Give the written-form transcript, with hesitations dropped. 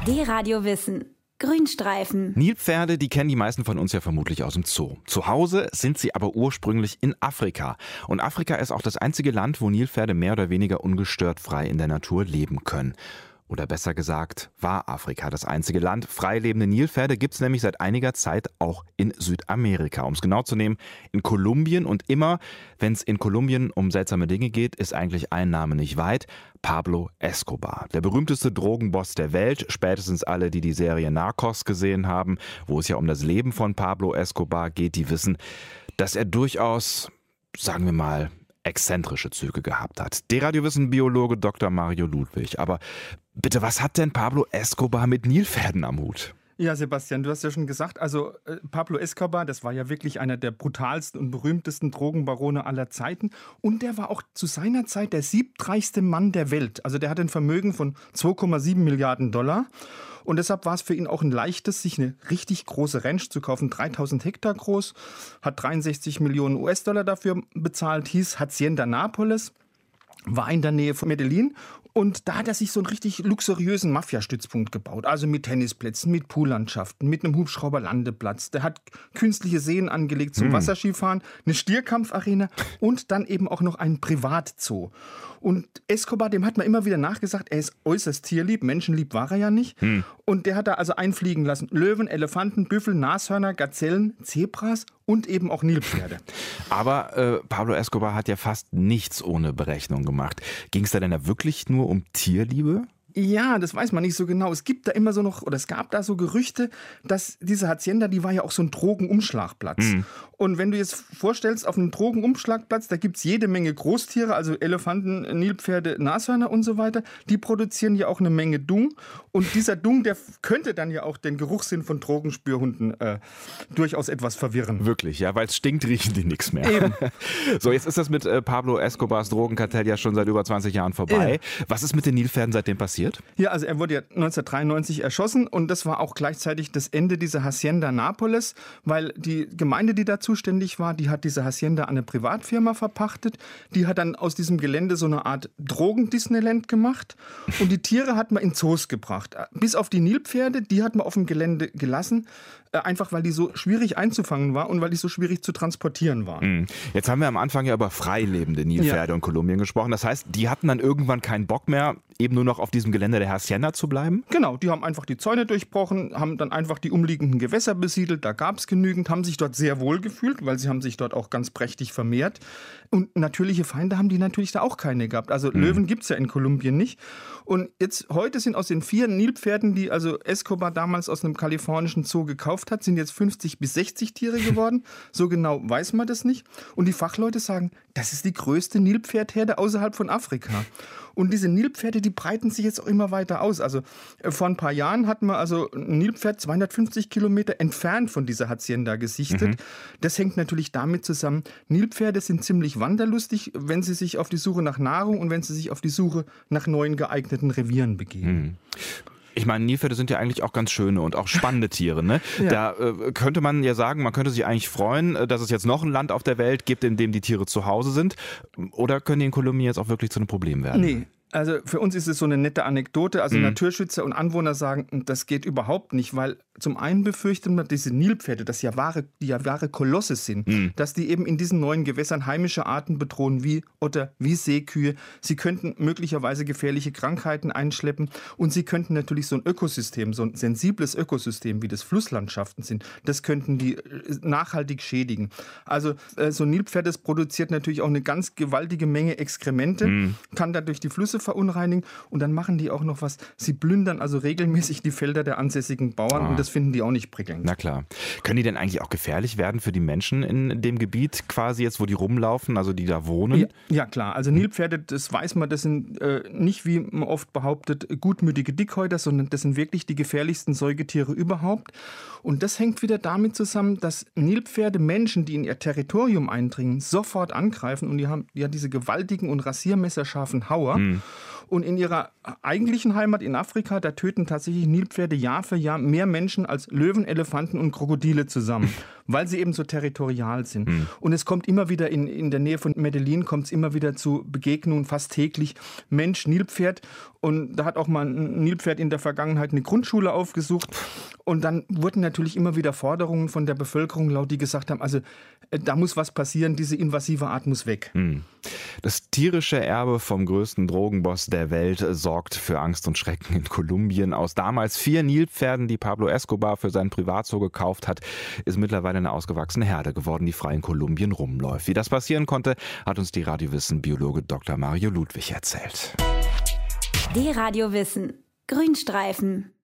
D-Radio Wissen. Grünstreifen. Nilpferde, die kennen die meisten von uns ja vermutlich aus dem Zoo. Zu Hause sind sie aber ursprünglich in Afrika. Und Afrika ist auch das einzige Land, wo Nilpferde mehr oder weniger ungestört frei in der Natur leben können. Oder besser gesagt, war Afrika das einzige Land. Frei lebende Nilpferde gibt es nämlich seit einiger Zeit auch in Südamerika. Um es genau zu nehmen, in Kolumbien. Und immer, wenn es in Kolumbien um seltsame Dinge geht, ist eigentlich ein Name nicht weit: Pablo Escobar. Der berühmteste Drogenboss der Welt. Spätestens alle, die die Serie Narcos gesehen haben, wo es ja um das Leben von Pablo Escobar geht, die wissen, dass er durchaus, sagen wir mal, exzentrische Züge gehabt hat. D-Radio-Wissen-Biologe Dr. Mario Ludwig. Aber bitte, was hat denn Pablo Escobar mit Nilpferden am Hut? Ja, Sebastian, du hast ja schon gesagt, also Pablo Escobar, das war ja wirklich einer der brutalsten und berühmtesten Drogenbarone aller Zeiten. Und der war auch zu seiner Zeit der siebtreichste Mann der Welt. Also der hatte ein Vermögen von 2,7 Milliarden Dollar. Und deshalb war es für ihn auch ein leichtes, sich eine richtig große Ranch zu kaufen, 3000 Hektar groß, hat 63 Millionen US-Dollar dafür bezahlt, hieß Hacienda Nápoles, war in der Nähe von Medellin. Und da hat er sich so einen richtig luxuriösen Mafia-Stützpunkt gebaut. Also mit Tennisplätzen, mit Poollandschaften, mit einem Hubschrauberlandeplatz. Der hat künstliche Seen angelegt zum Wasserskifahren, eine Stierkampfarena und dann eben auch noch einen Privatzoo. Und Escobar, dem hat man immer wieder nachgesagt, er ist äußerst tierlieb, menschenlieb war er ja nicht. Und der hat da also einfliegen lassen: Löwen, Elefanten, Büffel, Nashörner, Gazellen, Zebras und eben auch Nilpferde. Aber Pablo Escobar hat ja fast nichts ohne Berechnung gemacht. Ging es da denn da wirklich nur um Tierliebe? Ja, das weiß man nicht so genau. Es gibt da immer so noch, oder es gab da so Gerüchte, dass diese Hacienda, die war ja auch so ein Drogenumschlagplatz. Und wenn du jetzt vorstellst, auf einem Drogenumschlagplatz, da gibt es jede Menge Großtiere, also Elefanten, Nilpferde, Nashörner und so weiter. Die produzieren ja auch eine Menge Dung. Und dieser Dung, der könnte dann ja auch den Geruchssinn von Drogenspürhunden durchaus etwas verwirren. Wirklich, ja, weil es stinkt, riechen die nichts mehr. Eben. So, jetzt ist das mit Pablo Escobars Drogenkartell ja schon seit über 20 Jahren vorbei. Was ist mit den Nilpferden seitdem passiert? Ja, also er wurde ja 1993 erschossen und das war auch gleichzeitig das Ende dieser Hacienda Nápoles, weil die Gemeinde, die da zuständig war, die hat diese Hacienda an eine Privatfirma verpachtet. Die hat dann aus diesem Gelände so eine Art Drogen-Disneyland gemacht und die Tiere hat man in Zoos gebracht. Bis auf die Nilpferde, die hat man auf dem Gelände gelassen, einfach weil die so schwierig einzufangen war und weil die so schwierig zu transportieren waren. Jetzt haben wir am Anfang ja über freilebende Nilpferde in Kolumbien gesprochen. Das heißt, die hatten dann irgendwann keinen Bock mehr, eben nur noch auf diesem Gelände der Hacienda zu bleiben? Genau, die haben einfach die Zäune durchbrochen, haben dann einfach die umliegenden Gewässer besiedelt, da gab es genügend, haben sich dort sehr wohl gefühlt, weil sie haben sich dort auch ganz prächtig vermehrt. Und natürliche Feinde haben die natürlich da auch keine gehabt. Also Löwen gibt es ja in Kolumbien nicht. Und jetzt heute sind aus den 4 Nilpferden, die also Escobar damals aus einem kalifornischen Zoo gekauft hat, sind jetzt 50 bis 60 Tiere geworden. So genau weiß man das nicht. Und die Fachleute sagen, das ist die größte Nilpferdherde außerhalb von Afrika. Und diese Nilpferde, die breiten sich jetzt auch immer weiter aus. Also vor ein paar Jahren hatten wir also ein Nilpferd 250 Kilometer entfernt von dieser Hacienda gesichtet. Das hängt natürlich damit zusammen, Nilpferde sind ziemlich wanderlustig, wenn sie sich auf die Suche nach Nahrung und wenn sie sich auf die Suche nach neuen geeigneten Revieren begeben. Ich meine, Nilpferde sind ja eigentlich auch ganz schöne und auch spannende Tiere, ne? Da könnte man ja sagen, man könnte sich eigentlich freuen, dass es jetzt noch ein Land auf der Welt gibt, in dem die Tiere zu Hause sind. Oder können die in Kolumbien jetzt auch wirklich zu einem Problem werden? Nee. Also für uns ist es so eine nette Anekdote. Also Naturschützer und Anwohner sagen, das geht überhaupt nicht, weil zum einen befürchtet man, diese Nilpferde, die ja wahre Kolosse sind, dass die eben in diesen neuen Gewässern heimische Arten bedrohen, wie Otter, wie Seekühe. Sie könnten möglicherweise gefährliche Krankheiten einschleppen und sie könnten natürlich so ein Ökosystem, so ein sensibles Ökosystem, wie das Flusslandschaften sind, das könnten die nachhaltig schädigen. Also so ein Nilpferd, das produziert natürlich auch eine ganz gewaltige Menge Exkremente, kann dadurch die Flüsse verunreinigen und dann machen die auch noch was. Sie plündern also regelmäßig die Felder der ansässigen Bauern und das finden die auch nicht prickelnd. Na klar. Können die denn eigentlich auch gefährlich werden für die Menschen in dem Gebiet quasi jetzt, wo die rumlaufen, also die da wohnen? Ja klar. Also Nilpferde, das weiß man, das sind nicht, wie man oft behauptet, gutmütige Dickhäuter, sondern das sind wirklich die gefährlichsten Säugetiere überhaupt. Und das hängt wieder damit zusammen, dass Nilpferde Menschen, die in ihr Territorium eindringen, sofort angreifen und die haben ja diese gewaltigen und rasiermesserscharfen Hauer. Und in ihrer eigentlichen Heimat in Afrika, da töten tatsächlich Nilpferde Jahr für Jahr mehr Menschen als Löwen, Elefanten und Krokodile zusammen. weil sie eben so territorial sind. Und es kommt immer wieder in der Nähe von Medellin, kommt es immer wieder zu Begegnungen, fast täglich. Mensch, Nilpferd. Und da hat auch mal ein Nilpferd in der Vergangenheit eine Grundschule aufgesucht. Und dann wurden natürlich immer wieder Forderungen von der Bevölkerung laut, die gesagt haben, also da muss was passieren, diese invasive Art muss weg. Das tierische Erbe vom größten Drogenboss der Welt sorgt für Angst und Schrecken in Kolumbien. Aus damals 4 Nilpferden, die Pablo Escobar für sein Privatzoo gekauft hat, ist mittlerweile eine ausgewachsene Herde geworden, die frei in Kolumbien rumläuft. Wie das passieren konnte, hat uns die Radiowissen-Biologe Dr. Mario Ludwig erzählt. Die Radiowissen. Grünstreifen.